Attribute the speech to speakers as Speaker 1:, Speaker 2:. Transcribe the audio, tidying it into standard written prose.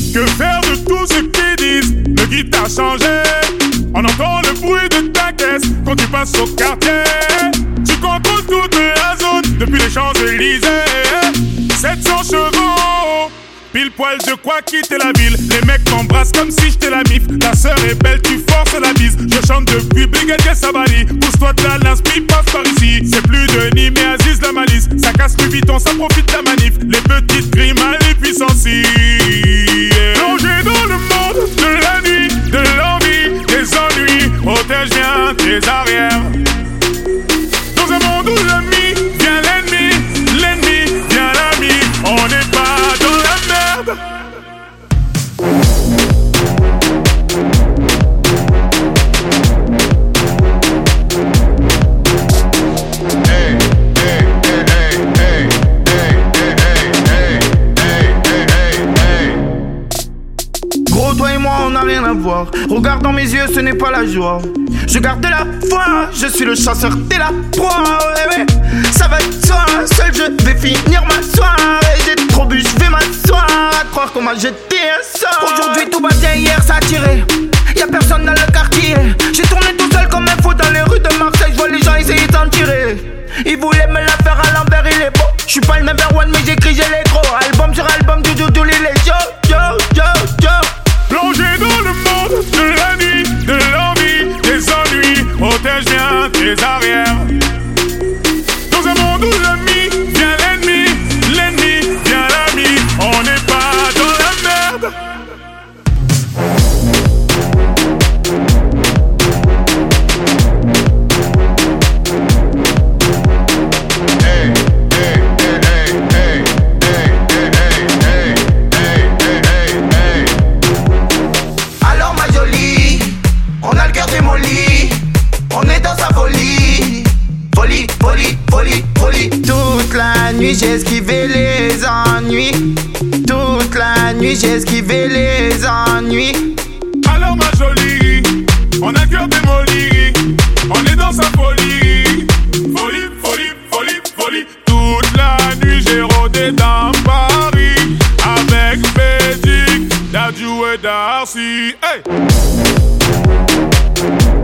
Speaker 1: Que faire de tout ce qu'ils disent? Le guide t'a changé. On entend le bruit de ta caisse quand tu passes au quartier. Tu contrôles toute la zone depuis les Champs-Élysées. 700 chevaux, pile poil de quoi quitter la ville. Les mecs t'embrassent comme si j'étais la mif. Ta sœur est belle, tu forces la bise. Je chante depuis Brigadier Sabali. Pousse-toi de la l'inspi, passe par ici. C'est plus Denis mais Aziz la malice. Ça casse plus vite, ça profite de la manif. Les petites grimes à les puissances. Plongé dans le monde de la nuit, de l'envie, des ennuis. Protège bien tes arrières. Dans un monde où l'ami vient l'ennemi, l'ennemi vient l'ami. On n'est pas dans la merde.
Speaker 2: Gros, toi et moi on n'a rien à voir. Regarde dans mes yeux, ce n'est pas la joie. Je garde la foi, je suis le chasseur, t'es la proie. Ouais, ouais. Ça va être toi, seul je vais finir ma soirée. J'ai trop bu, je vais m'asseoir. À croire qu'on m'a jeté un sort. Aujourd'hui tout va bien, hier ça a tiré. Y'a personne dans le quartier. J'ai tourné tout seul comme un fou dans les rues de Marseille. Je vois les gens essayer d'en tirer. Ils voulaient me la faire à l'envers, il est beau. J'suis pas le number one mais j'écris, j'ai les gros. Album sur album, du les yo, yo, yo, yo.
Speaker 1: Plongé dans le monde de la nuit, de l'envie, des ennuis. Protège bien tes arrières. Dans un monde où l'ami vient l'ennemi, l'ennemi vient l'ami. On n'est pas dans la merde.
Speaker 2: Alors ma jolie, on a le cœur démoli. On est dans sa folie. Folie, folie, folie, folie. Toute la nuit j'ai esquivé les ennuis. Toute la nuit j'ai esquivé les ennuis.
Speaker 1: Alors ma jolie, on a le cœur démoli. On est dans sa folie. Folie, folie, folie, folie. Toute la nuit j'ai rôdé dans Paris. Avec Bédic, Dadju et Darcy. Hey!